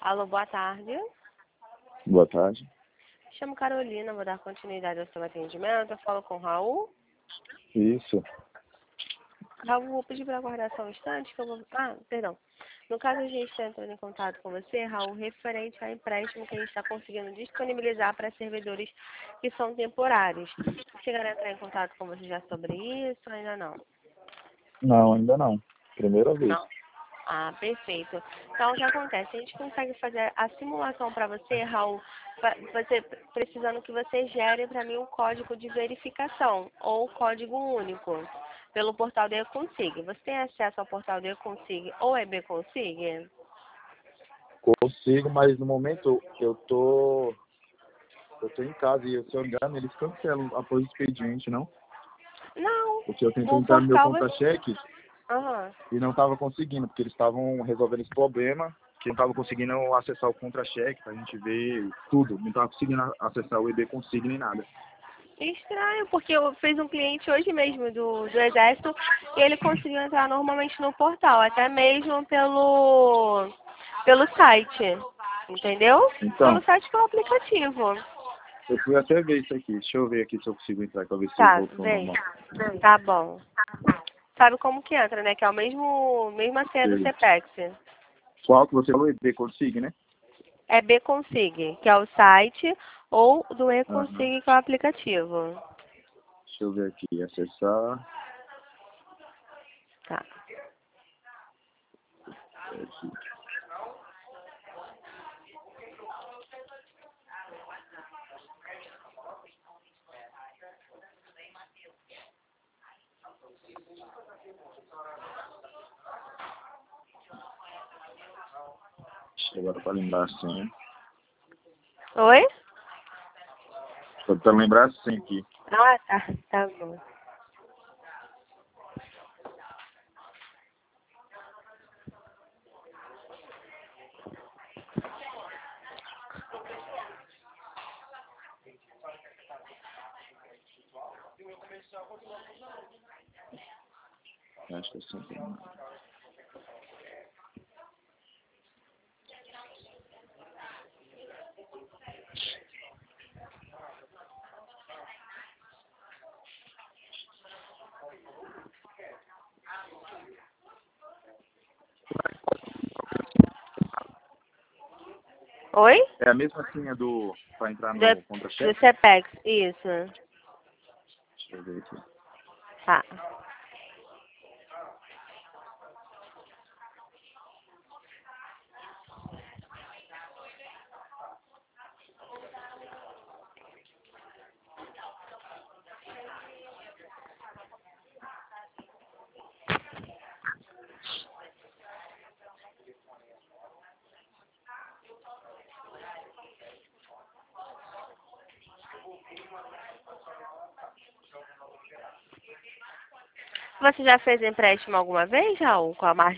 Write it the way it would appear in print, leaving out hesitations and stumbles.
Alô, boa tarde. Boa tarde. Chamo Carolina, vou dar continuidade ao seu atendimento. Eu falo com o Raul. Isso. Raul, vou pedir para aguardar só um instante que eu vou... Ah, perdão. No caso, a gente está entrando em contato com você, Raul, referente ao empréstimo que a gente está conseguindo disponibilizar para servidores que são temporários. Chegaram a entrar em contato com você já sobre isso ou ainda não? Não, ainda não. Primeira vez. Não. Ah, perfeito. Então, o que acontece? A gente consegue fazer a simulação para você, Raul, você precisando que você gere para mim um código de verificação ou código único pelo portal da Econsig. Você tem acesso ao portal da Econsig ou EBConsig? Consigo, mas no momento eu tô em casa e, se eu engano, eles cancelam após o expediente, não? Não. Porque eu tentei O entrar no meu portal... contra-cheque Aham. e não estava conseguindo, porque eles estavam resolvendo esse problema, que não estava conseguindo acessar o contra-cheque pra gente ver tudo. Não estava conseguindo acessar o EB Consigo nem nada. Estranho, porque eu fiz um cliente hoje mesmo do Exército e ele conseguiu entrar normalmente no portal, até mesmo pelo site, entendeu? Então, Pelo site pelo aplicativo. eu fui até ver isso aqui. Deixa eu ver aqui se eu consigo entrar, pra ver se Tá, voltou ao vem. normal. Tá bom. Sabe como que entra, né? Que é o mesma senha do Sei. CPEX. Qual que você falou? EB Consigo, né? É Bconsig, que é o site, ou do Aham. Econsig, que é o aplicativo. Deixa eu ver aqui. Acessar. Tá. Aqui. Agora para lembrar a senha. Oi? Só para lembrar a senha aqui. Ah, tá. Tá bom. Acho que é sempre. Oi? É a mesma senha para entrar Do no do contra-cheque? CPEX, isso. Deixa eu ver aqui. Tá. Você já fez empréstimo alguma vez, Raul, com a margem